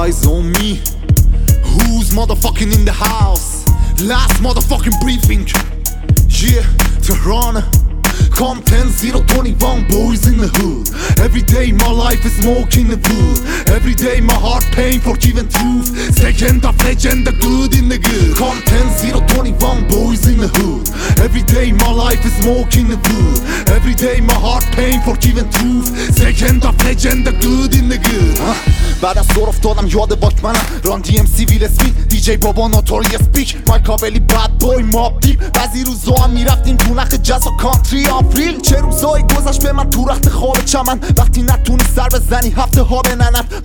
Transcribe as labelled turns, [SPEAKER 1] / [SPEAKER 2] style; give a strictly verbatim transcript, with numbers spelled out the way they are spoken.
[SPEAKER 1] eyes on me. Who's motherfucking in the house? Last motherfucking briefing. Yeah, Tehran. Come ten zero twenty-one, boys in the hood. Every day my life is smoking the wood. Every day my heart pain for giving truth. Second of legend, the good in the good. Come ten zero twenty-one, boys in the hood. Every day my life is smoking the wood. Every day my heart pain for giving truth. Second of legend, the good in the good. بعد از سر افتادم یاد باکمنم. ران دی ام سی ویل اسمیت، دی جی بابا نوتوریس بیگ، مایکاولی بد بوی ماب دیپ. بعضی روزا هم میرفتیم تو نخ جاز و کانتری آپریل. چه روزایی گذشت به من تو رخت خواب چمن، وقتی نتونی سر بزنی هفته ها به ننت.